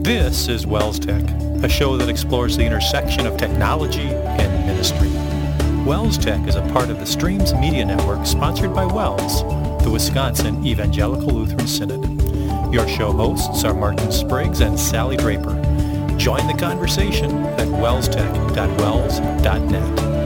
This is Wells Tech, a show that explores the intersection of technology and ministry. Wells Tech is a part of the Streams Media Network sponsored by Wells, the Wisconsin Evangelical Lutheran Synod. Your show hosts are Martin Spriggs and Sally Draper. Join the conversation at wellstech.wells.net.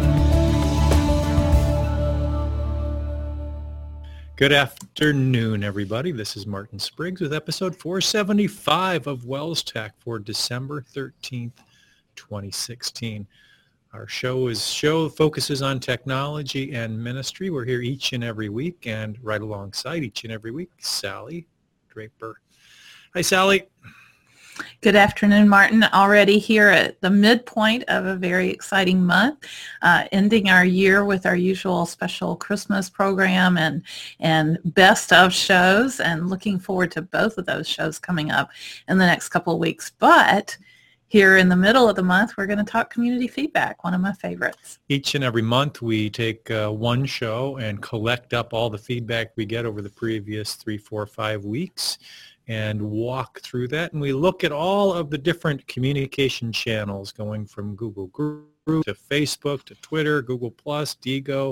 Good afternoon, everybody. This is Martin Spriggs with episode 475 of Wells Tech for December 13th, 2016. Our show focuses on technology and ministry. We're here each and every week, and right alongside each and every week, Sally Draper. Hi, Sally. Good afternoon, Martin. Already here at the midpoint of a very exciting month, ending our year with our usual special Christmas program and best of shows, and looking forward to both of those shows coming up in the next couple of weeks. But here in the middle of the month, we're going to talk community feedback, one of my favorites. Each and every month, we take one show and collect up all the feedback we get over the previous 3, 4, 5 weeks and walk through that. And we look at all of the different communication channels going from Google Group to Facebook to Twitter, Google+, Digo,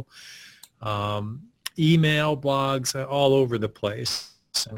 email, blogs, all over the place.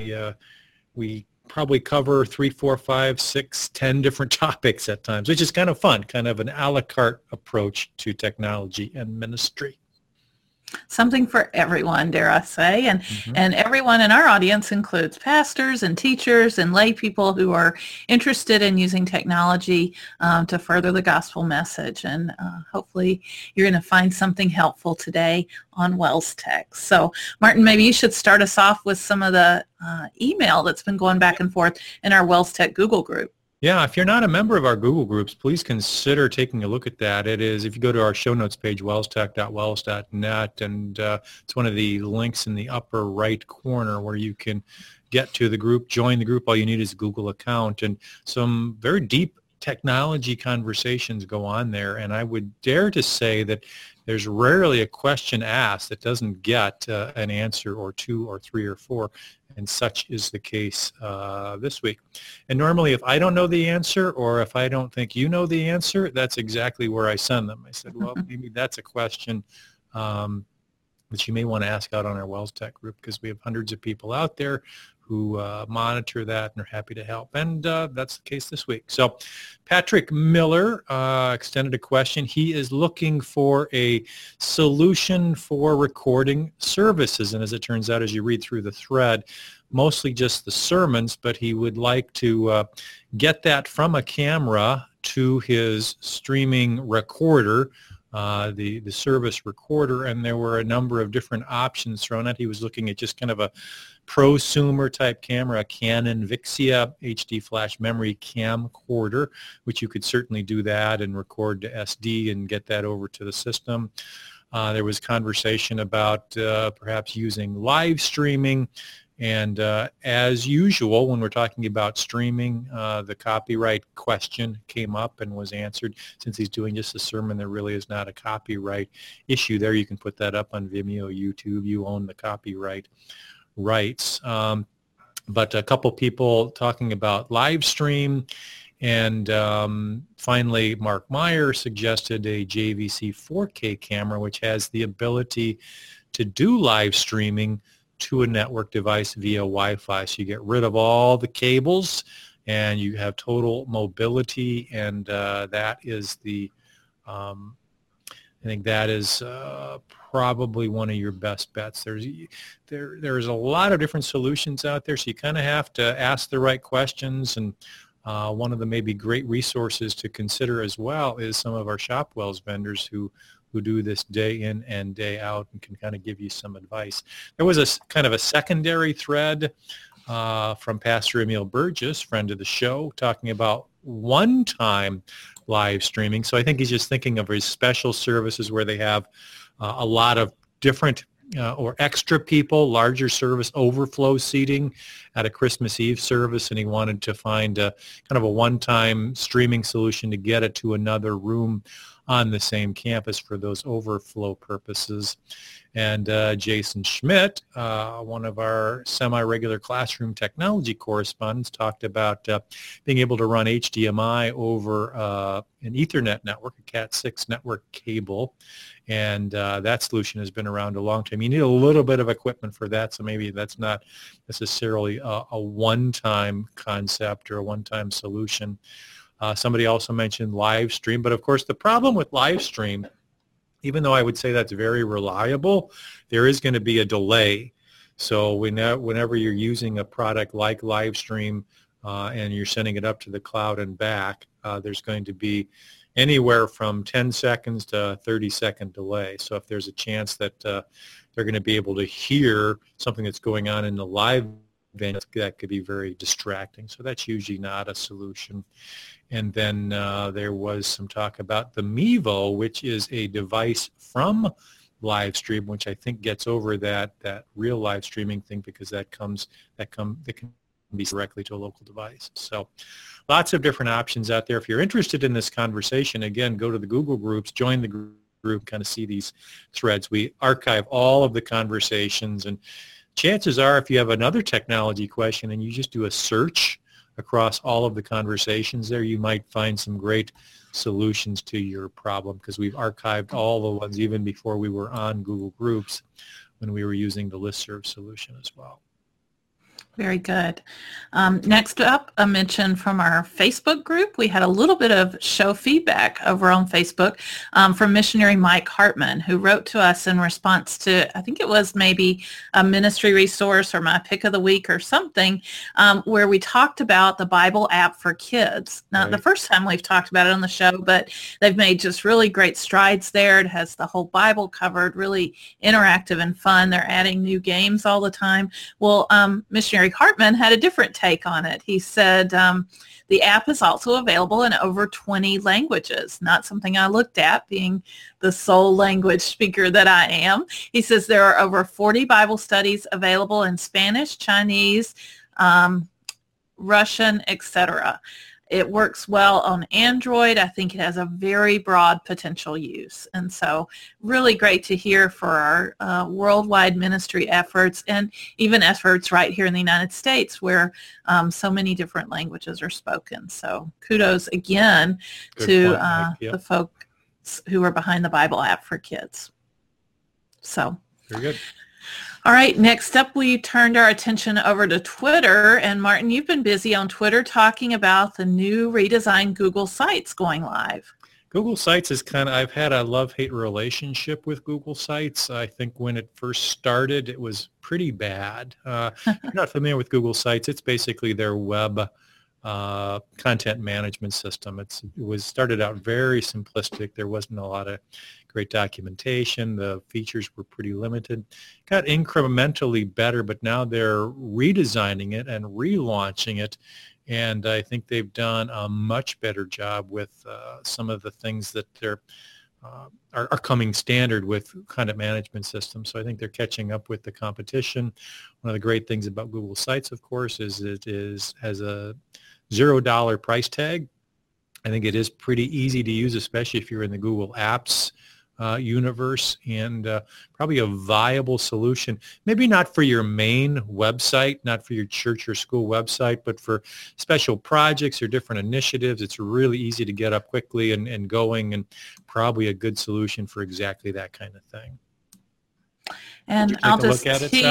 We probably cover 3, 4, 5, 6, 10 different topics at times, which is kind of fun, kind of an a la carte approach to technology and ministry. Something for everyone, dare I say, and everyone in our audience includes pastors and teachers and lay people who are interested in using technology to further the gospel message. And hopefully you're going to find something helpful today on Wells Tech. So, Martin, maybe you should start us off with some of the email that's been going back and forth in our Wells Tech Google group. Yeah, if you're not a member of our Google groups, please consider taking a look at that. It is, if you go to our show notes page, wellstech.wells.net, and it's one of the links in the upper right corner where you can get to the group, join the group. All you need is a Google account, and some very deep technology conversations go on there. And I would dare to say that there's rarely a question asked that doesn't get an answer or 2 or 3 or 4. And such is the case this week. And normally if I don't know the answer, or if I don't think you know the answer, that's exactly where I send them. I said, well, maybe that's a question that you may want to ask out on our Wells Tech group, because we have hundreds of people out there who monitor that and are happy to help. And that's the case this week. So Patrick Miller extended a question. He is looking for a solution for recording services. And as it turns out, as you read through the thread, mostly just the sermons, but he would like to get that from a camera to his streaming recorder, the service recorder, and there were a number of different options thrown out. He was looking at just kind of a prosumer type camera, a Canon Vixia HD flash memory camcorder, which you could certainly do that and record to SD and get that over to the system. There was conversation about perhaps using live streaming. And as usual, when we're talking about streaming, the copyright question came up and was answered. Since he's doing just a sermon, there really is not a copyright issue there. You can put that up on Vimeo, YouTube. You own the copyright rights. But a couple people talking about live stream. And finally, Mark Meyer suggested a JVC 4K camera, which has the ability to do live streaming to a network device via Wi-Fi. So you get rid of all the cables and you have total mobility, and that is I think that is probably one of your best bets. There's a lot of different solutions out there, so you kind of have to ask the right questions. And one of the maybe great resources to consider as well is some of our ShopWells vendors who do this day in and day out and can kind of give you some advice. There was a kind of a secondary thread from Pastor Emil Burgess, friend of the show, talking about one-time live streaming. So I think he's just thinking of his special services where they have a lot of different or extra people, larger service, overflow seating at a Christmas Eve service, and he wanted to find kind of a one-time streaming solution to get it to another room on the same campus for those overflow purposes. And Jason Schmidt, one of our semi-regular classroom technology correspondents, talked about being able to run HDMI over an Ethernet network, a Cat6 network cable. And that solution has been around a long time. You need a little bit of equipment for that, so maybe that's not necessarily a one-time concept or a one-time solution. Somebody also mentioned live stream, but of course the problem with live stream, even though I would say that's very reliable, there is going to be a delay. So whenever you're using a product like Livestream and you're sending it up to the cloud and back, there's going to be anywhere from 10 seconds to 30-second delay. So if there's a chance that they're going to be able to hear something that's going on in the live event, that could be very distracting. So that's usually not a solution. And then there was some talk about the Mevo, which is a device from Livestream, which I think gets over that real live streaming thing, because that can be directly to a local device. So lots of different options out there. If you're interested in this conversation, again, go to the Google groups, join the group, kind of see these threads. We archive all of the conversations, and chances are if you have another technology question and you just do a search across all of the conversations there, you might find some great solutions to your problem, because we've archived all the ones even before we were on Google Groups when we were using the listserv solution as well. Very good. Next up, a mention from our Facebook group. We had a little bit of show feedback over on Facebook from missionary Mike Hartman, who wrote to us in response to, I think it was maybe a ministry resource or my pick of the week or something, where we talked about the Bible app for kids. Not the first time we've talked about it on the show, but they've made just really great strides there. It has the whole Bible covered, really interactive and fun. They're adding new games all the time. Well, missionary Hartman had a different take on it. He said the app is also available in over 20 languages, not something I looked at, being the sole language speaker that I am. He says there are over 40 Bible studies available in Spanish, Chinese, Russian, etc. It works well on Android. I think it has a very broad potential use. And so really great to hear for our worldwide ministry efforts, and even efforts right here in the United States where so many different languages are spoken. So kudos again to the folks who are behind the Bible app for kids. So very good. All right, next up, we turned our attention over to Twitter. And Martin, you've been busy on Twitter talking about the new redesigned Google Sites going live. Google Sites is I've had a love-hate relationship with Google Sites. I think when it first started, it was pretty bad. If you're not familiar with Google Sites, it's basically their web content management system. It was started out very simplistic. There wasn't a lot of great documentation. The features were pretty limited. Got incrementally better, but now they're redesigning it and relaunching it. And I think they've done a much better job with some of the things that are coming standard with content management systems. So I think they're catching up with the competition. One of the great things about Google Sites, of course, is it has a $0 price tag. I think it is pretty easy to use, especially if you're in the Google Apps universe, and probably a viable solution. Maybe not for your main website, not for your church or school website, but for special projects or different initiatives. It's really easy to get up quickly and going, and probably a good solution for exactly that kind of thing. And I'll just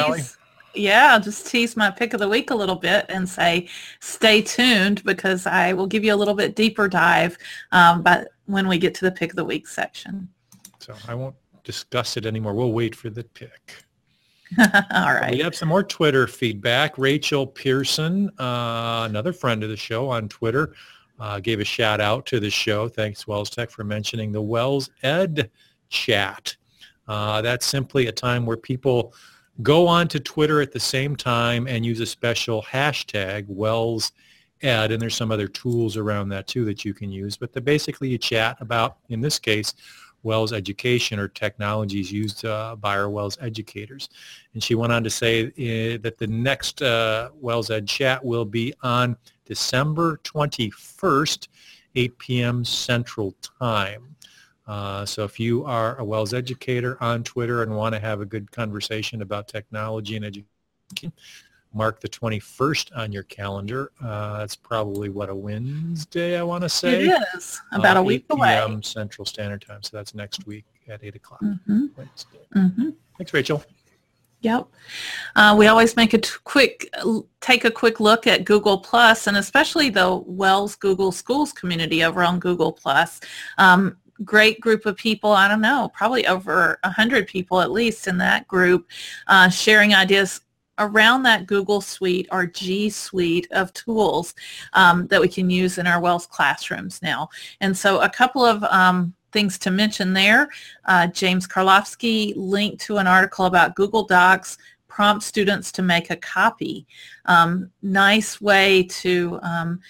I'll just tease my pick of the week a little bit and say, stay tuned, because I will give you a little bit deeper dive but when we get to the pick of the week section. So I won't discuss it anymore. We'll wait for the pick. All right. We have some more Twitter feedback. Rachel Pearson, another friend of the show on Twitter, gave a shout out to the show. Thanks, Wells Tech, for mentioning the Wells Ed chat. That's simply a time where people go on to Twitter at the same time and use a special hashtag, Wells Ed, and there's some other tools around that too that you can use. But basically you chat about, in this case, Wells education or technologies used by our Wells educators. And she went on to say that the next Wells Ed chat will be on December 21st, 8 p.m. Central Time. So if you are a Wells educator on Twitter and want to have a good conversation about technology and education, mark the 21st on your calendar. It's probably, a Wednesday, I want to say? It is, about a week 8 away. p.m. Central Standard Time, so that's next week at 8 o'clock. Wednesday. Thanks, Rachel. Yep. We always make take a quick look at Google Plus, and especially the Wells Google Schools community over on Google Plus. Great group of people, I don't know, probably over 100 people at least in that group, sharing ideas around that Google Suite or G Suite of tools that we can use in our Wells classrooms now. And so a couple of things to mention there. James Karlofsky linked to an article about Google Docs, prompt students to make a copy. Nice way to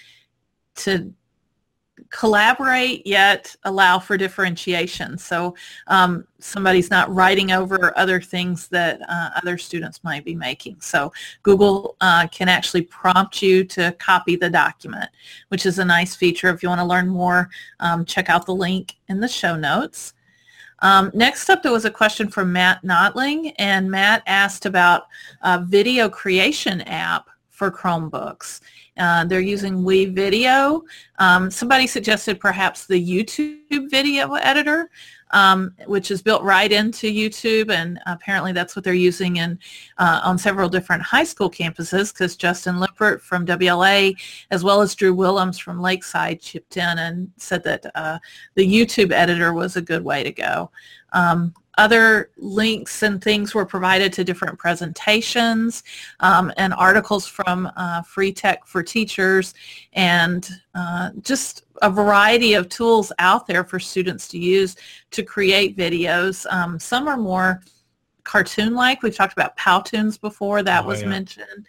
collaborate yet allow for differentiation. So somebody's not writing over other things that other students might be making. So Google can actually prompt you to copy the document, which is a nice feature. If you want to learn more, check out the link in the show notes. Next up, there was a question from Matt Notling, and Matt asked about a video creation app for Chromebooks. They're using WeVideo. Somebody suggested perhaps the YouTube video editor, which is built right into YouTube, and apparently that's what they're using on several different high school campuses, because Justin Lippert from WLA as well as Drew Willems from Lakeside chipped in and said that the YouTube editor was a good way to go. Other links and things were provided to different presentations and articles from Free Tech for Teachers, and just a variety of tools out there for students to use to create videos. Some are more cartoon-like. We've talked about Powtoons before. That was mentioned.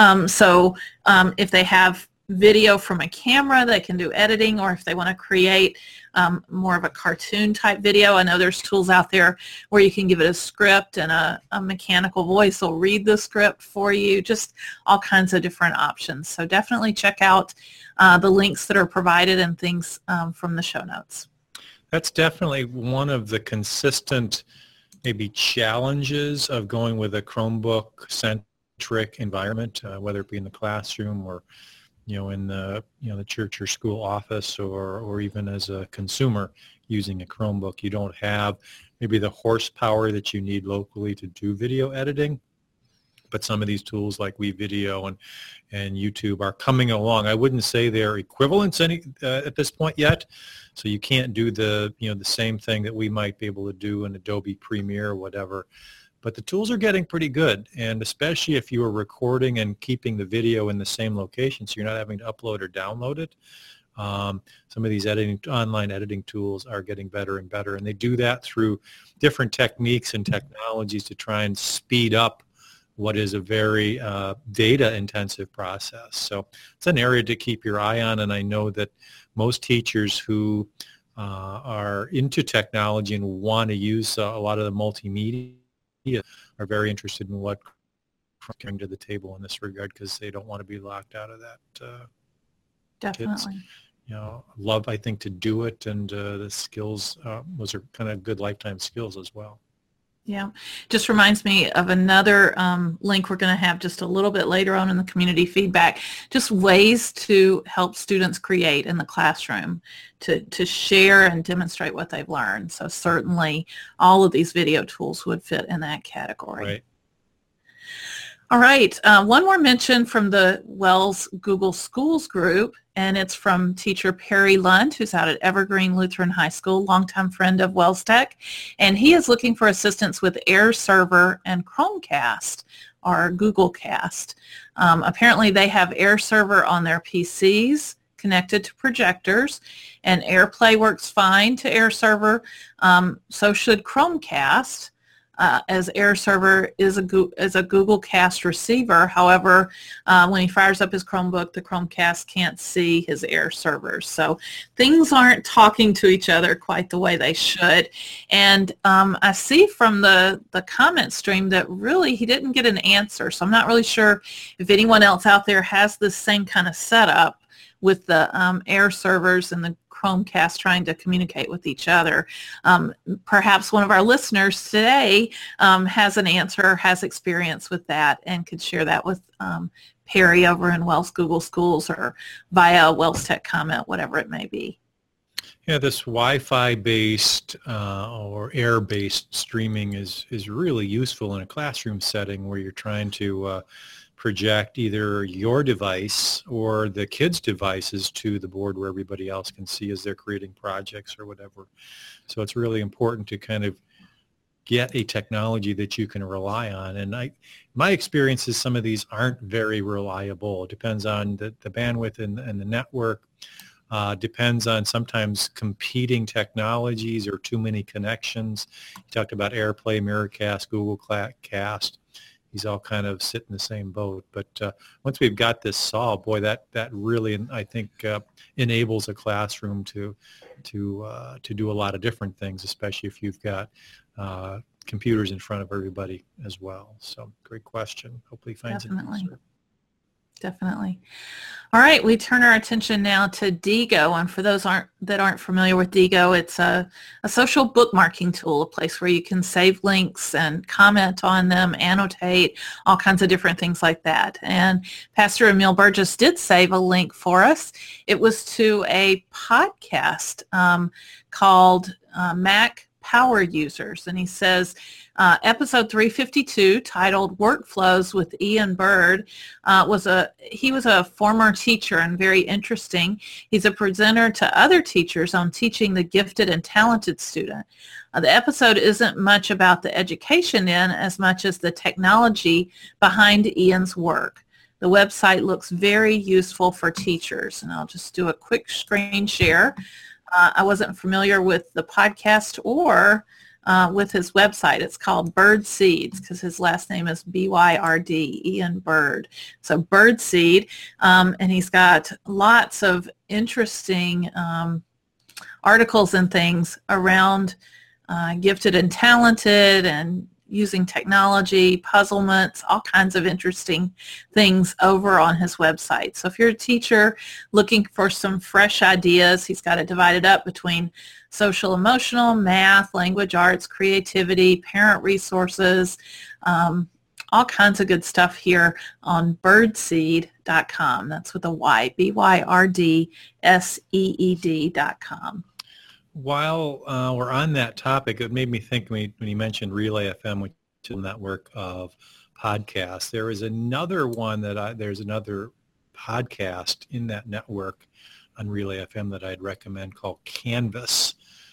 So if they have video from a camera, they can do editing, or if they want to create more of a cartoon type video, I know there's tools out there where you can give it a script and a mechanical voice will read the script for you, just all kinds of different options. So definitely check out the links that are provided and things from the show notes. That's definitely one of the consistent maybe challenges of going with a Chromebook-centric environment, whether it be in the classroom or in the the church or school office, or even as a consumer using a Chromebook. You don't have maybe the horsepower that you need locally to do video editing, but some of these tools like WeVideo and YouTube are coming along. I wouldn't say they're equivalents at this point yet, so you can't do the the same thing that we might be able to do in Adobe Premiere or whatever. But the tools are getting pretty good, and especially if you are recording and keeping the video in the same location so you're not having to upload or download it. Some of these online editing tools are getting better and better, and they do that through different techniques and technologies to try and speed up what is a very data-intensive process. So it's an area to keep your eye on, and I know that most teachers who are into technology and want to use a lot of the multimedia are very interested in what bring to the table in this regard, because they don't want to be locked out of that. Definitely. Kids, love, I think, to do it, and the skills, those are kind of good lifetime skills as well. Yeah, just reminds me of another link we're going to have just a little bit later on in the community feedback, just ways to help students create in the classroom to share and demonstrate what they've learned. So certainly all of these video tools would fit in that category. Right. All right, one more mention from the Wells Google Schools group, and it's from teacher Perry Lund, who's out at Evergreen Lutheran High School, longtime friend of Wells Tech, and he is looking for assistance with Air Server and Chromecast, or Google Cast. Apparently they have Air Server on their PCs connected to projectors, and AirPlay works fine to Air Server, so should Chromecast. As Air Server is a Google Cast receiver. However, when he fires up his Chromebook, the Chromecast can't see his Air Server. So things aren't talking to each other quite the way they should. And I see from the comment stream that really he didn't get an answer. So I'm not really sure if anyone else out there has this same kind of setup with the Air Servers and the Chromecast trying to communicate with each other. Perhaps one of our listeners today has an answer, has experience with that, and could share that with Perry over in Wells Google Schools or via Wells Tech comment, whatever it may be. Yeah, this Wi-Fi based or air-based streaming is really useful in a classroom setting where you're trying to project either your device or the kids' devices to the board where everybody else can see as they're creating projects or whatever. So it's really important to kind of get a technology that you can rely on. And my experience is some of these aren't very reliable. It depends on the bandwidth and the network. Depends on sometimes competing technologies or too many connections. You talked about AirPlay, Miracast, Google Cast. These all kind of sit in the same boat. But once we've got this solved, boy, that really, I think, enables a classroom to do a lot of different things, especially if you've got computers in front of everybody as well. So great question. Hopefully finds an answer. Definitely. All right, we turn our attention now to Diigo, and for those that aren't familiar with Diigo, it's a social bookmarking tool, a place where you can save links and comment on them, annotate, all kinds of different things like that. And Pastor Emil Burgess did save a link for us. It was to a podcast called Mac Power Users, and he says episode 352, titled Workflows with Ian Bird, he was a former teacher and very interesting. He's a presenter to other teachers on teaching the gifted and talented student. The episode isn't much about the education as much as the technology behind Ian's work. The website looks very useful for teachers, and I'll just do a quick screen share. I wasn't familiar with the podcast or with his website. It's called Bird Seeds because his last name is B-Y-R-D, Ian Bird. So Bird Seed, and he's got lots of interesting articles and things around gifted and talented and using technology, puzzlements, all kinds of interesting things over on his website. So if you're a teacher looking for some fresh ideas, he's got it divided up between social emotional, math, language arts, creativity, parent resources, all kinds of good stuff here on birdseed.com. That's with a Y, BYRDSEED.com. While we're on that topic, it made me think when you mentioned Relay FM, which is a network of podcasts, there is another one there's another podcast in that network on Relay FM that I'd recommend called Canvas.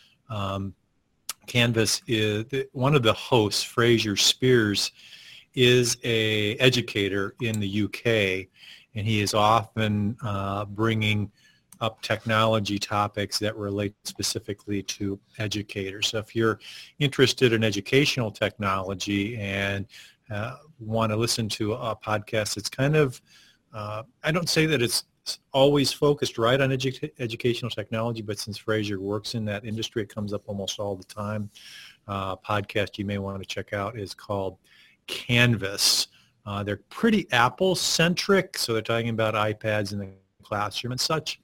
Canvas is one of the hosts, Fraser Spears, is a educator in the UK, and he is often bringing up technology topics that relate specifically to educators. So if you're interested in educational technology and want to listen to a podcast, it's kind of, I don't say that it's always focused right on educational technology, but since Fraser works in that industry, it comes up almost all the time. Podcast you may want to check out is called Canvas. They're pretty Apple-centric, so they're talking about iPads in the classroom and such.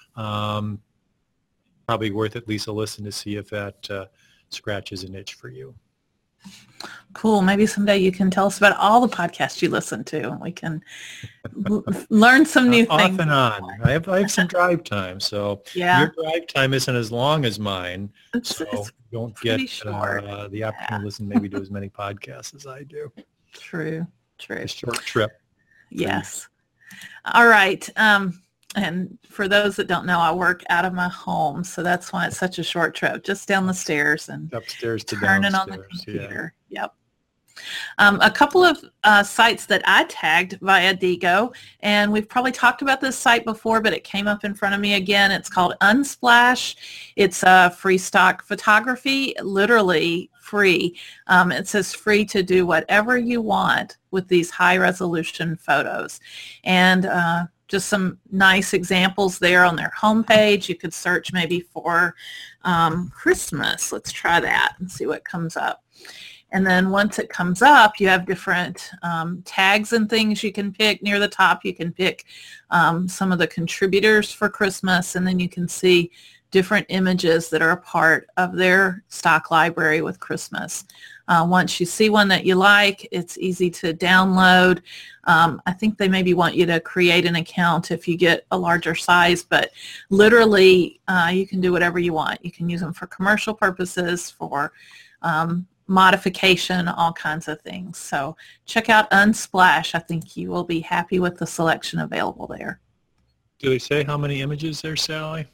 Probably worth at least a listen to see if that scratches an itch for you. Cool. Maybe someday you can tell us about all the podcasts you listen to, and we can learn some new things. Off and on. I have some drive time, so your drive time isn't as long as mine, so don't get the opportunity to listen maybe to as many podcasts as I do. True. A short trip. Yes. All right. And for those that don't know, I work out of my home, so that's why it's such a short trip, just down the stairs and upstairs to turning downstairs. on the computer. Yeah. Yep. A couple of sites that I tagged via Diigo, and we've probably talked about this site before, but it came up in front of me again. It's called Unsplash. It's free stock photography, literally free. It says free to do whatever you want with these high-resolution photos. And just some nice examples there on their homepage. You could search maybe for Christmas. Let's try that and see what comes up. And then once it comes up, you have different tags and things you can pick. Near the top, you can pick some of the contributors for Christmas, and then you can see different images that are a part of their stock library with Christmas. Once you see one that you like, it's easy to download. I think they maybe want you to create an account if you get a larger size, but literally you can do whatever you want. You can use them for commercial purposes, for modification, all kinds of things. So check out Unsplash. I think you will be happy with the selection available there. Do they say how many images there, Sally?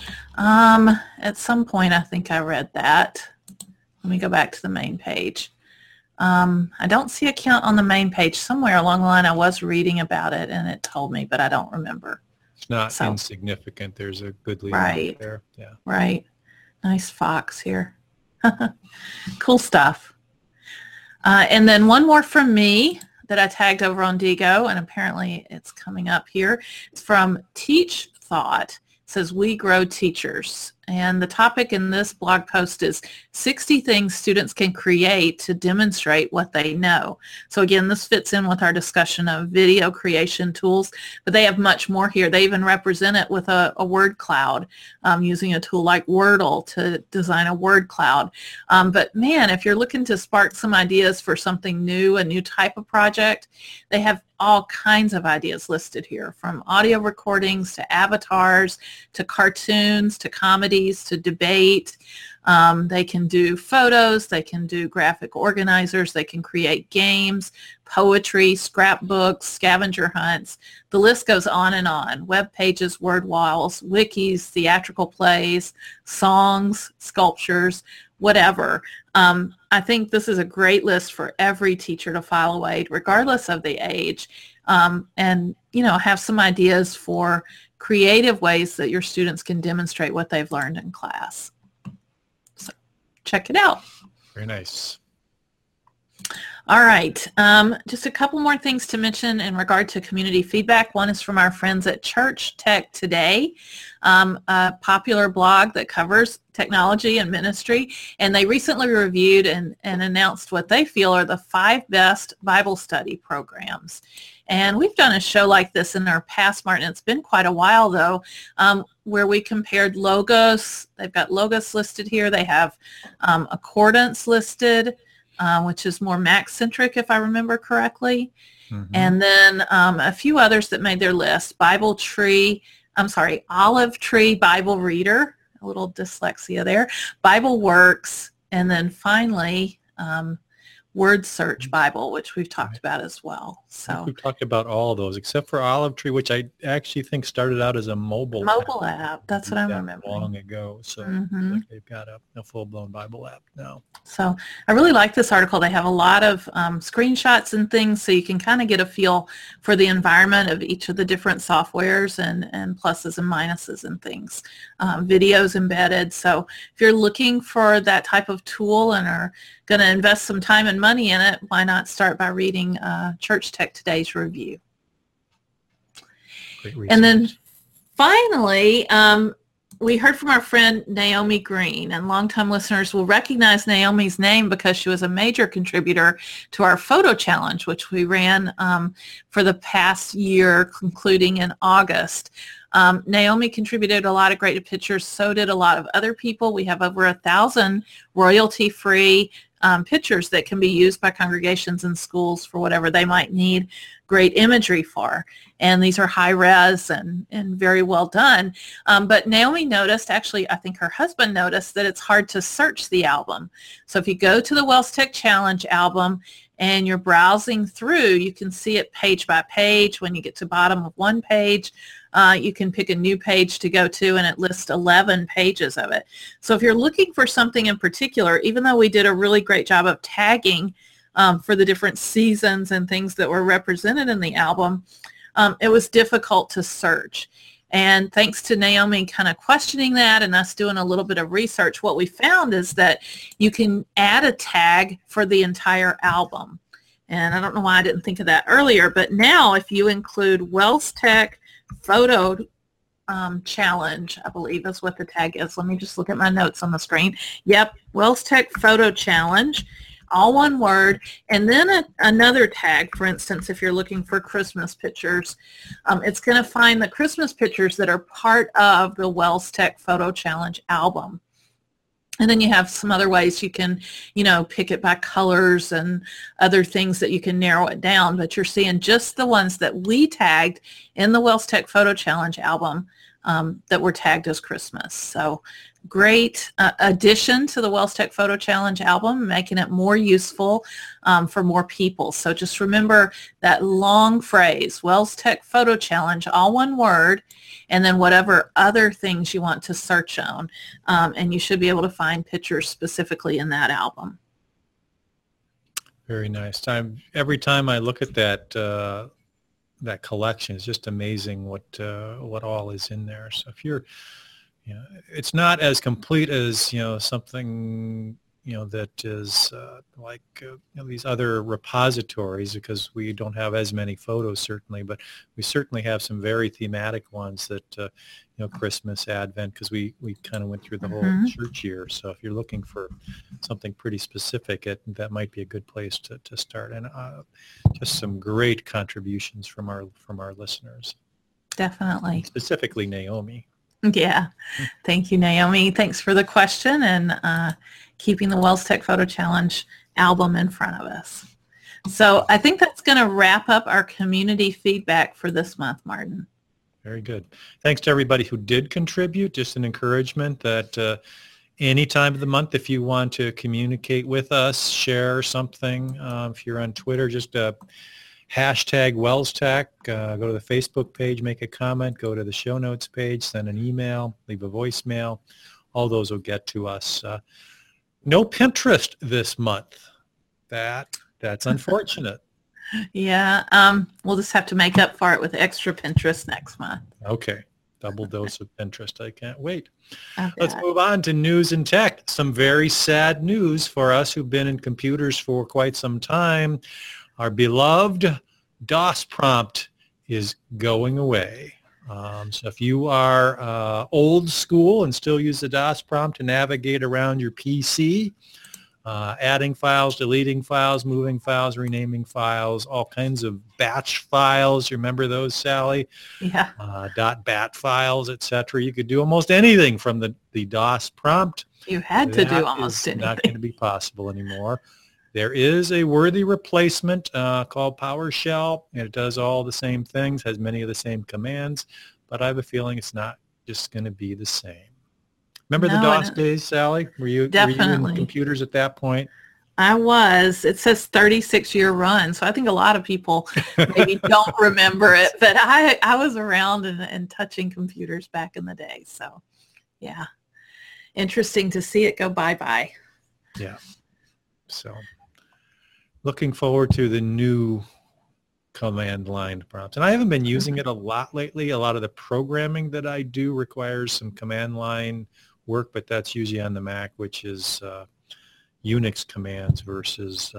At some point, I think I read that. Let me go back to the main page. I don't see a count on the main page. Somewhere along the line, I was reading about it, and it told me, but I don't remember. It's not insignificant. There's a good lead right there. Yeah. Right. Nice fox here. Cool stuff. And then one more from me that I tagged over on Diigo, and apparently it's coming up here. It's from Teach Thought. It says, "We grow teachers." And the topic in this blog post is 60 things students can create to demonstrate what they know. So again, this fits in with our discussion of video creation tools, but they have much more here. They even represent it with a word cloud, using a tool like Wordle to design a word cloud. But man, if you're looking to spark some ideas for something new, a new type of project, they have all kinds of ideas listed here, from audio recordings to avatars to cartoons to comedies to debate. They can do photos, they can do graphic organizers, they can create games, poetry, scrapbooks, scavenger hunts. The list goes on and on. Web pages, word walls, wikis, theatrical plays, songs, sculptures, whatever. I think this is a great list for every teacher to file away, regardless of the age, and have some ideas for creative ways that your students can demonstrate what they've learned in class. So check it out. Very nice. All right. Just a couple more things to mention in regard to community feedback. One is from our friends at Church Tech Today, a popular blog that covers technology and ministry. And they recently reviewed and announced what they feel are the 5 best Bible study programs. And we've done a show like this in our past, Martin. It's been quite a while, though, where we compared Logos. They've got Logos listed here. They have Accordance listed, which is more Mac-centric, if I remember correctly. Mm-hmm. And then a few others that made their list. Olive Tree Bible Reader, a little dyslexia there. Bible Works, and then finally Word Search Bible, which we've talked about as well. So we've talked about all of those except for Olive Tree, which I actually think started out as a mobile app. That's what I remember. Long ago. So like they've got a full-blown Bible app now. So I really like this article. They have a lot of screenshots and things, so you can kind of get a feel for the environment of each of the different softwares and pluses and minuses and things. Videos embedded. So if you're looking for that type of tool and are going to invest some time and money in it, why not start by reading Church Tech Today's review. Great research. And then finally, we heard from our friend Naomi Green, and longtime listeners will recognize Naomi's name because she was a major contributor to our photo challenge, which we ran for the past year, concluding in August. Naomi contributed a lot of great pictures, so did a lot of other people. We have over 1,000 royalty-free pictures that can be used by congregations and schools for whatever they might need great imagery for. And these are high res and very well done. But Naomi noticed, actually, I think her husband noticed, that it's hard to search the album. So if you go to the Wells Tech Challenge album and you're browsing through, you can see it page by page. When you get to the bottom of one page, you can pick a new page to go to, and it lists 11 pages of it. So if you're looking for something in particular, even though we did a really great job of tagging for the different seasons and things that were represented in the album, it was difficult to search. And thanks to Naomi kind of questioning that and us doing a little bit of research, what we found is that you can add a tag for the entire album. And I don't know why I didn't think of that earlier, but now if you include Wells Tech Photo Challenge, I believe is what the tag is. Let me just look at my notes on the screen. Yep, Wells Tech Photo Challenge. all one word, and then another tag. For instance, if you're looking for Christmas pictures, it's going to find the Christmas pictures that are part of the Wells Tech Photo Challenge album. And then you have some other ways you can, pick it by colors and other things that you can narrow it down. But you're seeing just the ones that we tagged in the Wells Tech Photo Challenge album that were tagged as Christmas. So great addition to the Wells Tech Photo Challenge album, making it more useful for more people. So just remember that long phrase, Wells Tech Photo Challenge, all one word, and then whatever other things you want to search on. And you should be able to find pictures specifically in that album. Very nice. Every time I look at that collection, it's just amazing what all is in there. So if you're, it's not as complete as, something, that is like these other repositories, because we don't have as many photos certainly, but we certainly have some very thematic ones that, Christmas, Advent, because we kind of went through the whole church year. So if you're looking for something pretty specific, that might be a good place to start. And just some great contributions from our listeners. Definitely. Specifically Naomi. Yeah. Thank you, Naomi. Thanks for the question and keeping the Wells Tech Photo Challenge album in front of us. So I think that's going to wrap up our community feedback for this month, Martin. Very good. Thanks to everybody who did contribute. Just an encouragement that any time of the month, if you want to communicate with us, share something, if you're on Twitter, just hashtag WellsTech, go to the Facebook page, make a comment, go to the show notes page, send an email, leave a voicemail. All those will get to us. No Pinterest this month. That's unfortunate. Yeah, we'll just have to make up for it with extra Pinterest next month. Okay. Double dose of Pinterest. I can't wait. Okay. Let's move on to news and tech. Some very sad news for us who've been in computers for quite some time. Our beloved DOS prompt is going away. So if you are old school and still use the DOS prompt to navigate around your PC, adding files, deleting files, moving files, renaming files, all kinds of batch files. You remember those, Sally? Yeah. .bat files, etc. You could do almost anything from the DOS prompt. You had to do almost anything. Not going to be possible anymore. There is a worthy replacement called PowerShell. It does all the same things, has many of the same commands, but I have a feeling it's not just going to be the same. Remember the DOS days, Sally? Were you in computers at that point? I was. It says 36-year run, so I think a lot of people maybe don't remember it, but I was around and touching computers back in the day. So, yeah, interesting to see it go bye-bye. Yeah. So, looking forward to the new command line prompts. And I haven't been using it a lot lately. A lot of the programming that I do requires some command line work, but that's usually on the Mac, which is Unix commands versus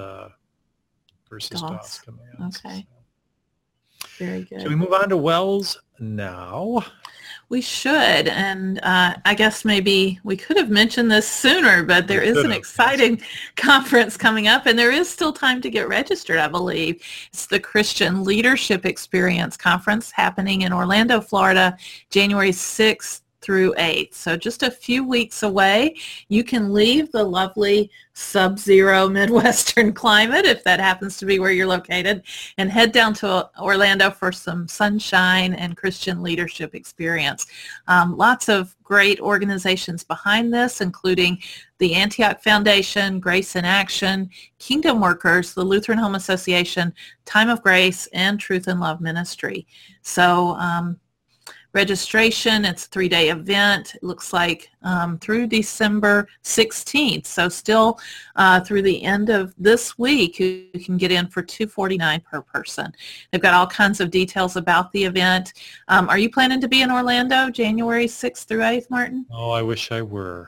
DOS commands. Okay. Very good. So we move on to Wells now. We should, and I guess maybe we could have mentioned this sooner, but there is an exciting conference coming up, and there is still time to get registered, I believe. It's the Christian Leadership Experience Conference happening in Orlando, Florida, January 6th through 8th. So just a few weeks away. You can leave the lovely sub-zero Midwestern climate, if that happens to be where you're located, and head down to Orlando for some sunshine and Christian leadership experience. Lots of great organizations behind this, including the Antioch Foundation, Grace in Action, Kingdom Workers, the Lutheran Home Association, Time of Grace, and Truth and Love Ministry. So registration, it's a 3-day event. It looks like through December 16th. So still through the end of this week, you can get in for $249 per person. They've got all kinds of details about the event. Are you planning to be in Orlando January 6th through 8th, Martin? Oh, I wish I were.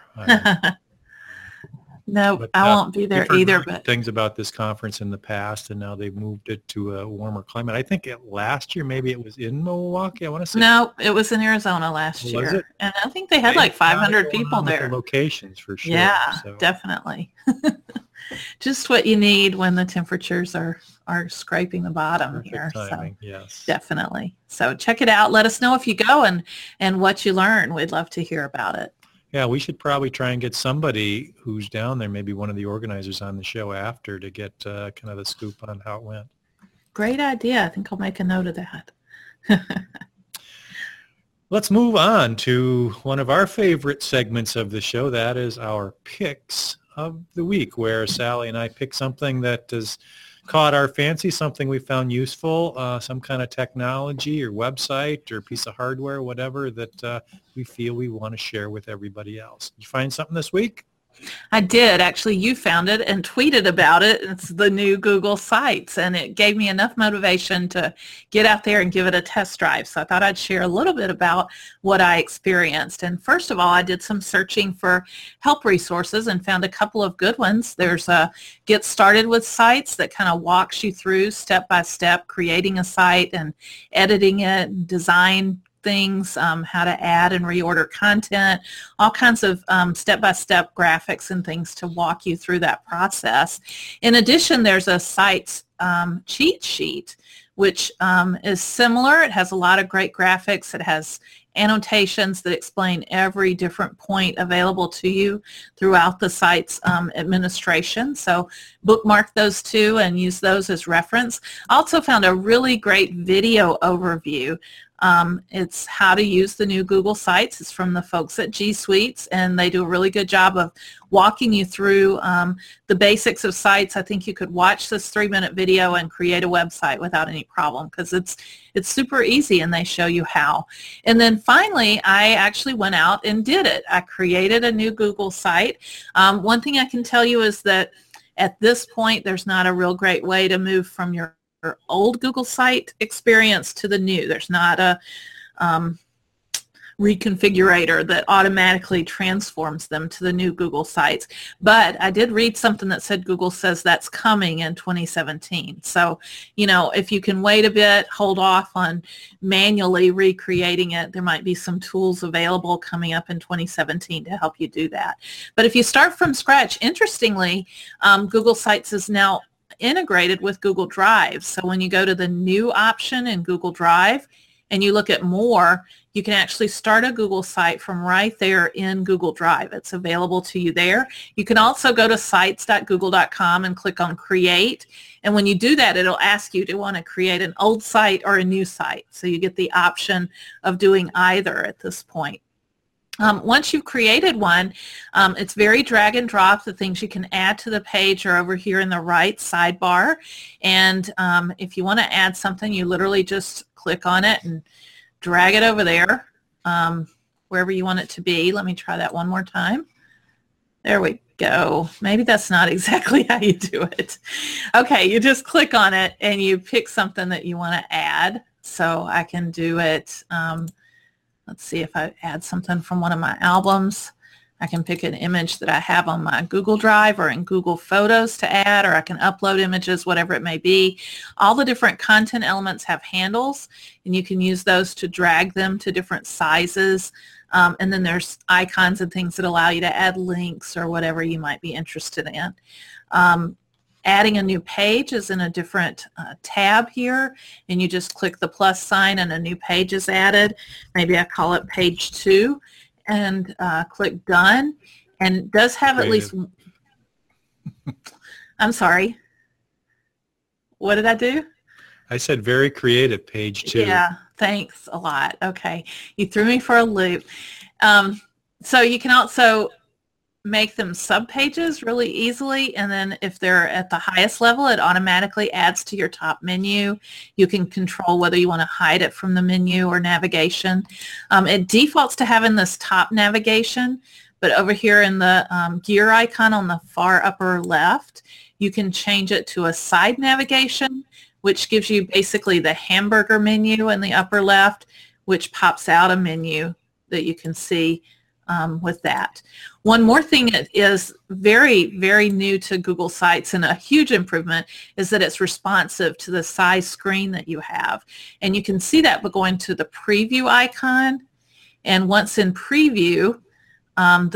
No, but, I won't be there either. But things about this conference in the past, and now they've moved it to a warmer climate. I think last year maybe it was in Milwaukee. I want to say no, it was in Arizona last year, and I think they had like 500 people there. The locations for sure. Yeah, so. Definitely. Just what you need when the temperatures are scraping the bottom Perfect here. timing, So yes. definitely. So check it out. Let us know if you go and what you learn. We'd love to hear about it. Yeah, we should probably try and get somebody who's down there, maybe one of the organizers on the show after, to get kind of the scoop on how it went. Great idea. I think I'll make a note of that. Let's move on to one of our favorite segments of the show. That is our picks of the week, where Sally and I pick something that has caught our fancy, something we found useful, some kind of technology or website or piece of hardware, whatever that we feel we want to share with everybody else. Did you find something this week? I did. Actually, you found it and tweeted about it. It's the new Google Sites, and it gave me enough motivation to get out there and give it a test drive. So I thought I'd share a little bit about what I experienced. And first of all, I did some searching for help resources and found a couple of good ones. There's a Get Started with Sites that kind of walks you through step by step creating a site and editing it, design things, how to add and reorder content, all kinds of step-by-step graphics and things to walk you through that process. In addition, there's a Sites cheat sheet, which is similar. It has a lot of great graphics. It has annotations that explain every different point available to you throughout the site's administration. So bookmark those two and use those as reference. I also found a really great video overview. It's how to use the new Google Sites. It's from the folks at G Suites, and they do a really good job of walking you through the basics of sites. I think you could watch this 3-minute video and create a website without any problem, because it's super easy, and they show you how. And then finally, I actually went out and did it. I created a new Google site. One thing I can tell you is that at this point, there's not a real great way to move from your old Google site experience to the new. There's not a reconfigurator that automatically transforms them to the new Google Sites. But I did read something that said Google says that's coming in 2017. So, you know, if you can wait a bit, hold off on manually recreating it, there might be some tools available coming up in 2017 to help you do that. But if you start from scratch, interestingly, Google Sites is now integrated with Google Drive. So when you go to the new option in Google Drive and you look at more, you can actually start a Google site from right there in Google Drive. It's available to you there. You can also go to sites.google.com and click on Create. And when you do that, it'll ask you to want to create an old site or a new site. So you get the option of doing either at this point. Once you've created one, it's very drag and drop. The things you can add to the page are over here in the right sidebar. And if you want to add something, you literally just click on it and drag it over there, wherever you want it to be. Let me try that one more time. There we go. Maybe that's not exactly how you do it. Okay, you just click on it and you pick something that you want to add. So I can do it. Let's see if I add something from one of my albums. I can pick an image that I have on my Google Drive or in Google Photos to add, or I can upload images, whatever it may be. All the different content elements have handles, and you can use those to drag them to different sizes. And then there's icons and things that allow you to add links or whatever you might be interested in. Adding a new page is in a different tab here, and you just click the plus sign and a new page is added. Maybe I call it page 2 and click done. And it does have at least, I'm sorry, what did I do? I said very creative, page 2. Yeah, thanks a lot. Okay, you threw me for a loop. So you can also make them subpages really easily, and then if they're at the highest level, it automatically adds to your top menu. You can control whether you want to hide it from the menu or navigation. It defaults to having this top navigation, but over here in the gear icon on the far upper left, you can change it to a side navigation, which gives you basically the hamburger menu in the upper left, which pops out a menu that you can see with that. One more thing that is very, very new to Google Sites and a huge improvement is that it's responsive to the size screen that you have. And you can see that by going to the preview icon. And once in preview,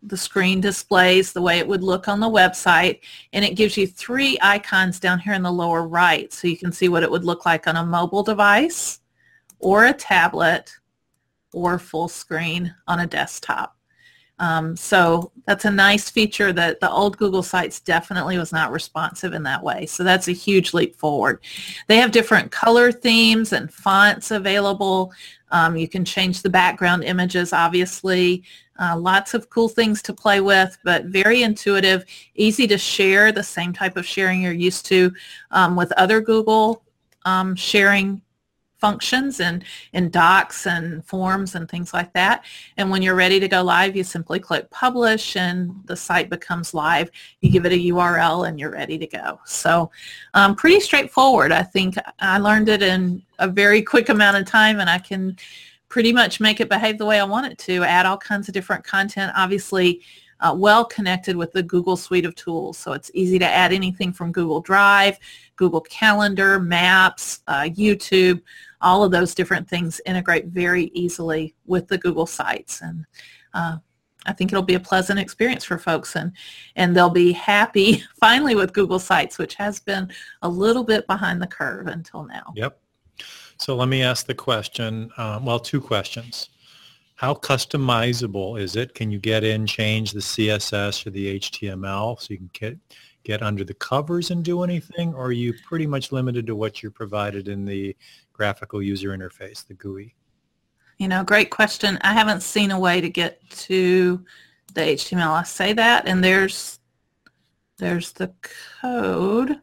the screen displays the way it would look on the website, and it gives you 3 icons down here in the lower right, so you can see what it would look like on a mobile device or a tablet or full screen on a desktop. So that's a nice feature that the old Google Sites definitely was not responsive in that way. So that's a huge leap forward. They have different color themes and fonts available. You can change the background images, obviously. Lots of cool things to play with, but very intuitive, easy to share, the same type of sharing you're used to with other Google sharing functions and in docs and forms and things like that. And when you're ready to go live, you simply click publish and the site becomes live. You give it a URL and you're ready to go. So pretty straightforward. I think I learned it in a very quick amount of time, and I can pretty much make it behave the way I want it to, add all kinds of different content, obviously well connected with the Google suite of tools. So it's easy to add anything from Google Drive, Google Calendar, Maps, YouTube. All of those different things integrate very easily with the Google Sites. And I think it'll be a pleasant experience for folks, and they'll be happy finally with Google Sites, which has been a little bit behind the curve until now. Yep. So let me ask the question, well, 2 questions. How customizable is it? Can you get in, change the CSS or the HTML so you can get under the covers and do anything, or are you pretty much limited to what you're provided in the graphical user interface, the GUI? You know, great question. I haven't seen a way to get to the HTML. I say that, and there's the code.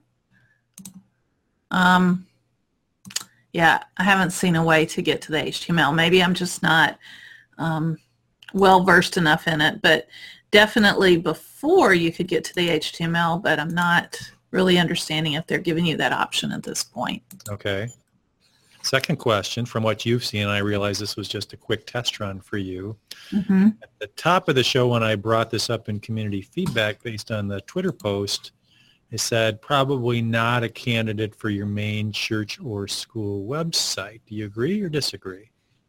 Yeah, I haven't seen a way to get to the HTML. Maybe I'm just not well versed enough in it, but definitely before you could get to the HTML, but I'm not really understanding if they're giving you that option at this point. Okay. Second question, from what you've seen, I realize this was just a quick test run for you. Mm-hmm. At the top of the show, when I brought this up in community feedback based on the Twitter post, I said probably not a candidate for your main church or school website. Do you agree or disagree?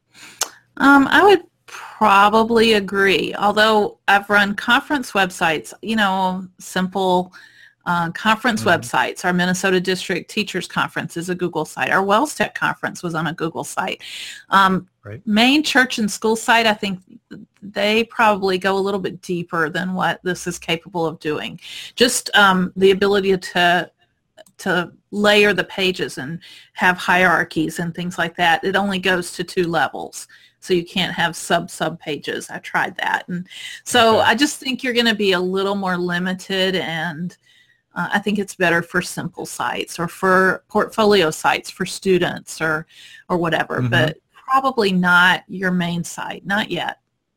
I would probably agree, although I've run conference websites, you know, simple conference websites. Our Minnesota District Teachers Conference is a Google site. Our Wells Tech Conference was on a Google site. Right. Main church and school site, I think they probably go a little bit deeper than what this is capable of doing. Just the ability to layer the pages and have hierarchies and things like that. It only goes to 2 levels. So you can't have sub pages. I tried that. And so I just think you're going to be a little more limited, and I think it's better for simple sites or for portfolio sites for students or whatever, but probably not your main site, not yet.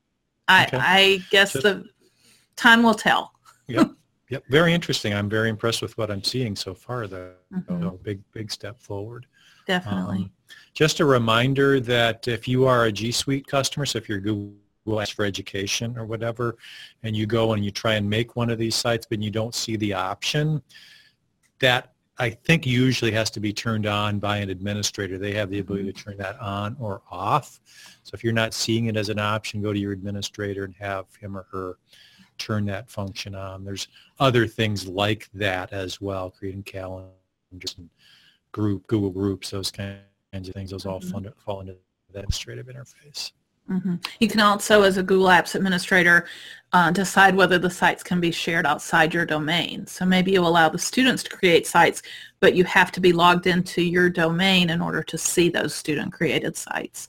I guess the time will tell. Yep. Yep. Very interesting. I'm very impressed with what I'm seeing so far, though. Big step forward. Definitely. Just a reminder that if you are a G Suite customer, so if you're Google Apps for Education or whatever, and you go and you try and make one of these sites, but you don't see the option, that I think usually has to be turned on by an administrator. They have the ability to turn that on or off. So if you're not seeing it as an option, go to your administrator and have him or her turn that function on. There's other things like that as well, creating calendars and Google Groups, those kinds of things. Those all fall into the administrative interface. You can also, as a Google Apps administrator, decide whether the sites can be shared outside your domain. So maybe you allow the students to create sites, but you have to be logged into your domain in order to see those student-created sites.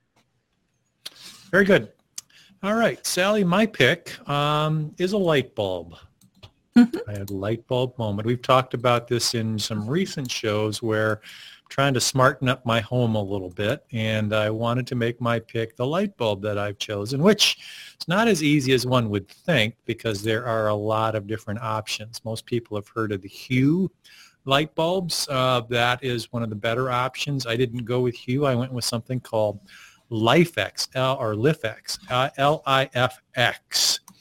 Very good. All right, Sally, my pick is a light bulb. I had a light bulb moment. We've talked about this in some recent shows where I'm trying to smarten up my home a little bit, and I wanted to make my pick the light bulb that I've chosen, which is not as easy as one would think because there are a lot of different options. Most people have heard of the Hue light bulbs. That is one of the better options. I didn't go with Hue. I went with something called LIFX, L-I-F-X.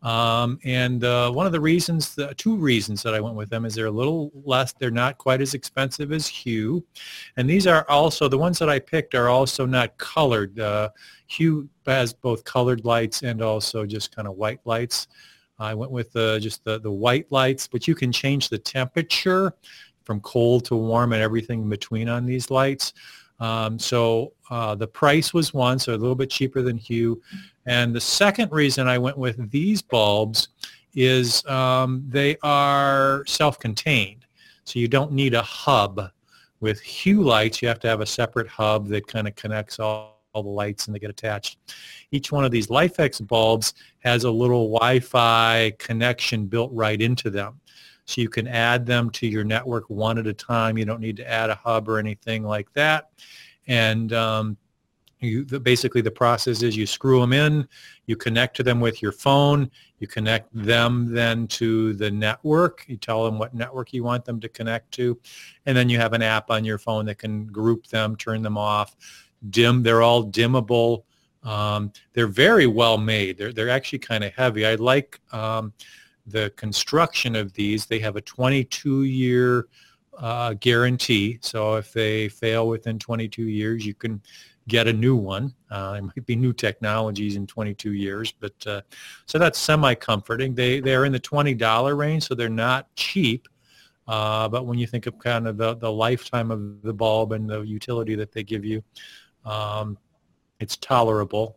And one of the reasons, two reasons that I went with them is they're a little less, they're not quite as expensive as Hue. And these are also, the ones that I picked are also not colored. Hue has both colored lights and also just kind of white lights. I went with just the white lights, but you can change the temperature from cold to warm and everything in between on these lights. So the price was one, so a little bit cheaper than Hue. And the second reason I went with these bulbs is they are self-contained. So you don't need a hub. With Hue lights, you have to have a separate hub that kind of connects all the lights and they get attached. Each one of these LIFX bulbs has a little Wi-Fi connection built right into them. So you can add them to your network one at a time. You don't need to add a hub or anything like that. And basically the process is you screw them in, you connect to them with your phone, you connect them then to the network, you tell them what network you want them to connect to, and then you have an app on your phone that can group them, turn them off, dim. They're all dimmable. They're very well made. They're actually kind of heavy. I like the construction of these. They have a 22-year guarantee. So if they fail within 22 years, you can get a new one. There might be new technologies in 22 years, but so that's semi-comforting. They're in the $20 range, so they're not cheap. But when you think of kind of the lifetime of the bulb and the utility that they give you, it's tolerable.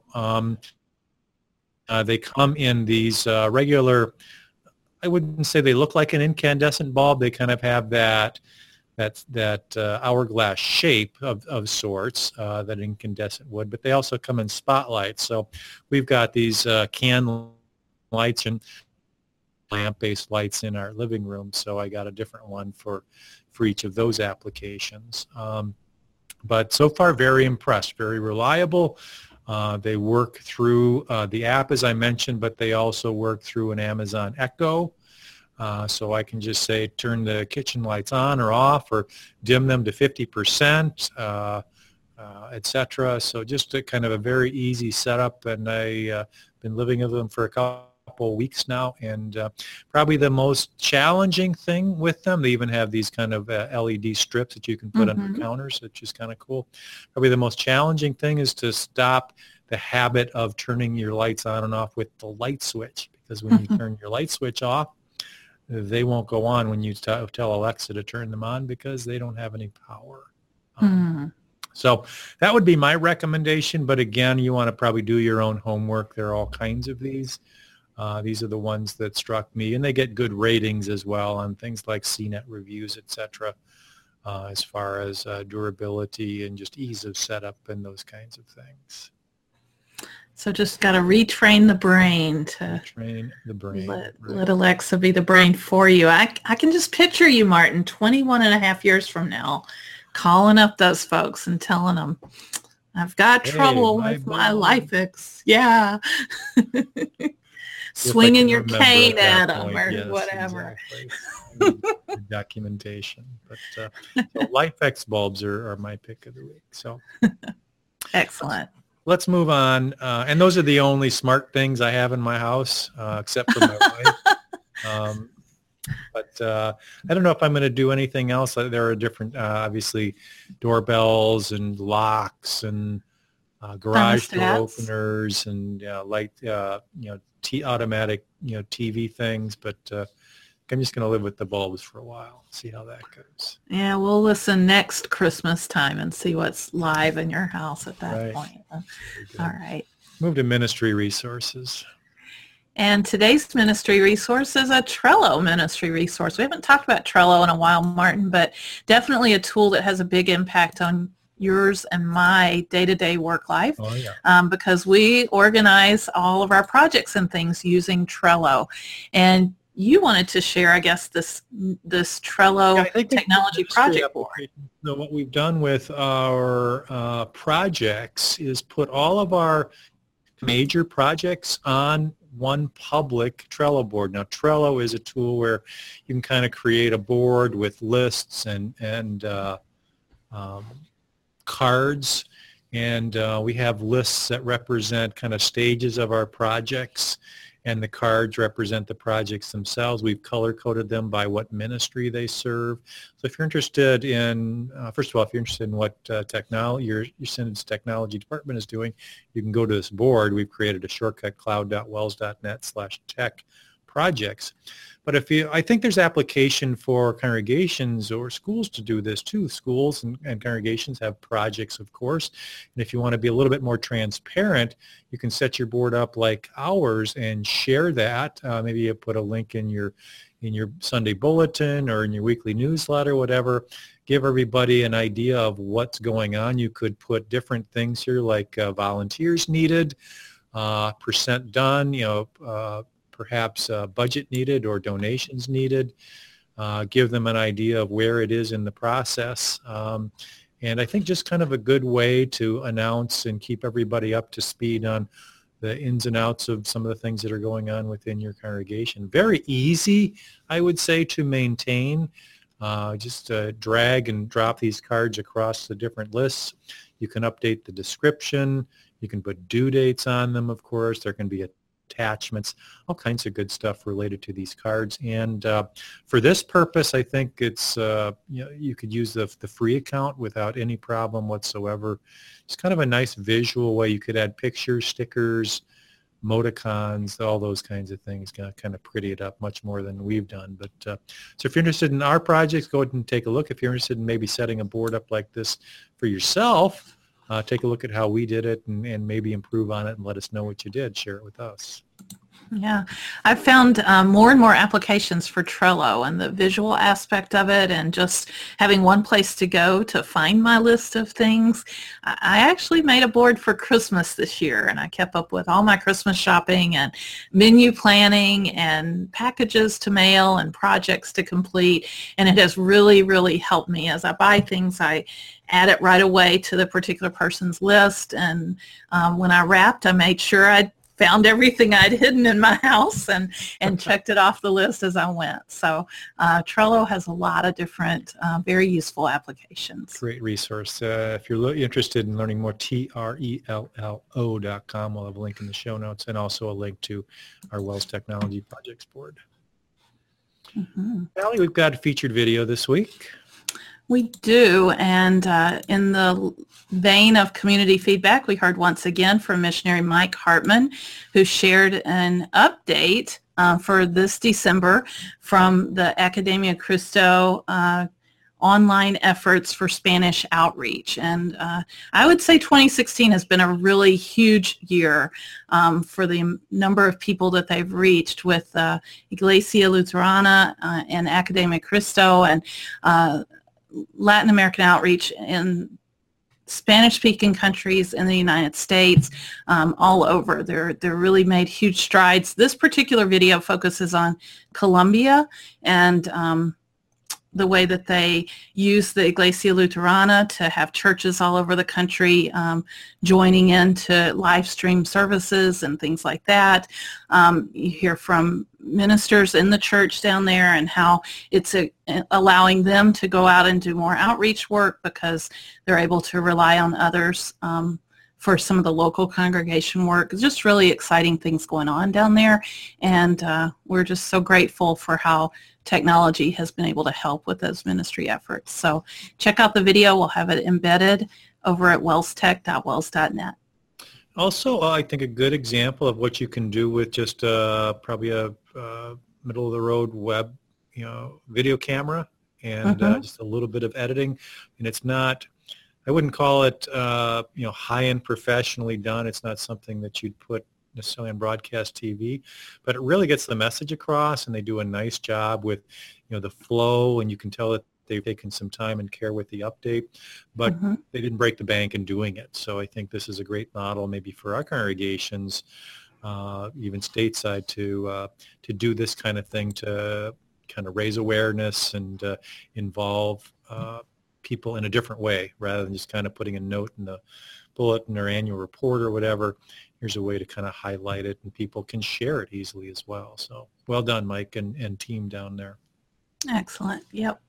They come in these regular, I wouldn't say they look like an incandescent bulb. They kind of have that hourglass shape of sorts that incandescent would, but they also come in spotlights. So we've got these can lights and lamp-based lights in our living room, so I got a different one for each of those applications. But so far, very impressed, very reliable. They work through the app, as I mentioned, but they also work through an Amazon Echo. So I can just say turn the kitchen lights on or off or dim them to 50%, etc. So just a kind of a very easy setup, and I've been living with them for a couple of weeks now. And probably the most challenging thing with them, they even have these kind of LED strips that you can put on the counters, which is kind of cool. Probably the most challenging thing is to stop the habit of turning your lights on and off with the light switch, because when you turn your light switch off, they won't go on when you tell Alexa to turn them on because they don't have any power. So that would be my recommendation. But again, you want to probably do your own homework. There are all kinds of these. These are the ones that struck me, and they get good ratings as well on things like CNET reviews, etc. As far as durability and just ease of setup and those kinds of things. So just got to retrain the brain to train the brain. Let Alexa be the brain for you. I can just picture you, Martin, 21 and a half years from now, calling up those folks and telling them, I've got trouble with my LIFX. Yeah. Swinging your cane at them or whatever. Exactly. Documentation. But so LIFX bulbs are my pick of the week. So excellent. Let's move on. And those are the only smart things I have in my house, except for my wife. But I don't know if I'm going to do anything else. There are different, obviously, doorbells and locks and garage door openers and light, automatic, TV things. But I'm just going to live with the bulbs for a while, see how that goes. Yeah, we'll listen next Christmas time and see what's live in your house at that point. All right. Move to ministry resources. And today's ministry resource is a Trello ministry resource. We haven't talked about Trello in a while, Martin, but definitely a tool that has a big impact on yours and my day-to-day work life, because we organize all of our projects and things using Trello. And you wanted to share, I guess, this Trello technology project board. So what we've done with our projects is put all of our major projects on one public Trello board. Now, Trello is a tool where you can kind of create a board with lists and cards, and we have lists that represent kind of stages of our projects. and the cards represent the projects themselves. We've color-coded them by what ministry they serve. So if you're interested in, first of all, if you're interested in what technology your Synods technology department is doing, you can go to this board. We've created a shortcut, cloud.wells.net/tech projects. But I think there's application for congregations or schools to do this too. Schools and congregations have projects, of course. And if you want to be a little bit more transparent, you can set your board up like ours and share that. Maybe you put a link in your Sunday bulletin or in your weekly newsletter, whatever. Give everybody an idea of what's going on. You could put different things here like volunteers needed, percent done, perhaps budget needed or donations needed. Give them an idea of where it is in the process. And I think just kind of a good way to announce and keep everybody up to speed on the ins and outs of some of the things that are going on within your congregation. Very easy, I would say, to maintain. Just drag and drop these cards across the different lists. You can update the description. You can put due dates on them, of course. There can be attachments, all kinds of good stuff related to these cards. And for this purpose, I think it's you could use the free account without any problem whatsoever. It's kind of a nice visual way. You could add pictures, stickers, emoticons, all those kinds of things, kind of pretty it up much more than we've done. But so if you're interested in our projects, go ahead and take a look. If you're interested in maybe setting a board up like this for yourself, take a look at how we did it and maybe improve on it and let us know what you did. Share it with us. Yeah, I've found more and more applications for Trello and the visual aspect of it and just having one place to go to find my list of things. I actually made a board for Christmas this year, and I kept up with all my Christmas shopping and menu planning and packages to mail and projects to complete, and it has really, really helped me. As I buy things, I add it right away to the particular person's list, and when I wrapped, I made sure I'd found everything I'd hidden in my house and checked it off the list as I went. So Trello has a lot of different very useful applications. Great resource. If you're interested in learning more, Trello.com. We'll have a link in the show notes and also a link to our WELS Technology Projects board. Mm-hmm. Allie, we've got a featured video this week. We do, and in the vein of community feedback, we heard once again from missionary Mike Hartman, who shared an update for this December from the Academia Cristo online efforts for Spanish outreach. And I would say 2016 has been a really huge year for the number of people that they've reached with Iglesia Luterana and Academia Cristo and Latin American outreach in Spanish-speaking countries in the United States, all over. They're really made huge strides. This particular video focuses on Colombia and the way that they use the Iglesia Luterana to have churches all over the country joining into live stream services and things like that. You hear from ministers in the church down there and how it's allowing them to go out and do more outreach work because they're able to rely on others for some of the local congregation work. It's just really exciting things going on down there, and we're just so grateful for how technology has been able to help with those ministry efforts. So check out the video. We'll have it embedded over at wellstech.wells.net. Also, I think a good example of what you can do with just probably a middle-of-the-road web, video camera and just a little bit of editing. And it's not, I wouldn't call it, high-end professionally done. It's not something that you'd put necessarily on broadcast TV, but it really gets the message across, and they do a nice job with, the flow, and you can tell that they've taken some time and care with the update, but they didn't break the bank in doing it. So I think this is a great model maybe for our congregations, even stateside, to do this kind of thing, to kind of raise awareness and involve people in a different way rather than just kind of putting a note in the bulletin or annual report or whatever. Here's a way to kind of highlight it, and people can share it easily as well. So well done, Mike and team down there. Excellent. Yep.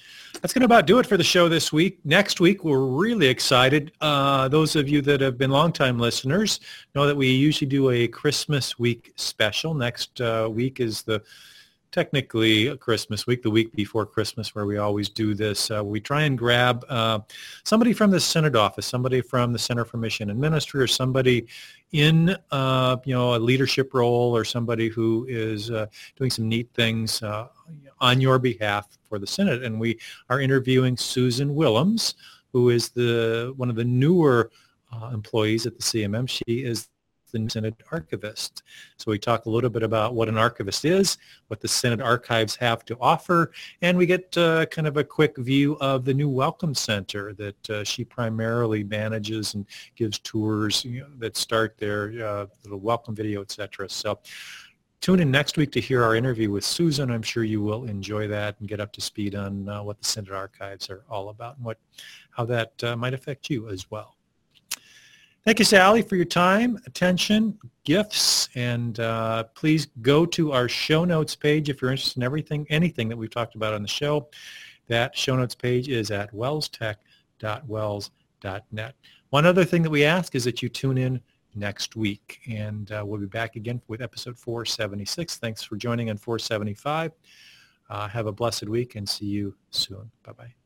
That's going to about do it for the show this week. Next week, we're really excited. Those of you that have been longtime listeners know that we usually do a Christmas week special. Next week is technically a Christmas week, the week before Christmas, where we always do this. We try and grab somebody from the Synod office, somebody from the Center for Mission and Ministry, or somebody in a leadership role, or somebody who is doing some neat things on your behalf for the Synod. And we are interviewing Susan Willems, who is one of the newer employees at the CMM. She is the Synod archivist. So we talk a little bit about what an archivist is, what the Synod archives have to offer, and we get kind of a quick view of the new Welcome Center that she primarily manages and gives tours that start their little welcome video, etc. So tune in next week to hear our interview with Susan. I'm sure you will enjoy that and get up to speed on what the Synod archives are all about and how that might affect you as well. Thank you, Sally, for your time, attention, gifts, and please go to our show notes page if you're interested in anything that we've talked about on the show. That show notes page is at wellstech.wells.net. One other thing that we ask is that you tune in next week, and we'll be back again with episode 476. Thanks for joining on 475. Have a blessed week, and see you soon. Bye-bye.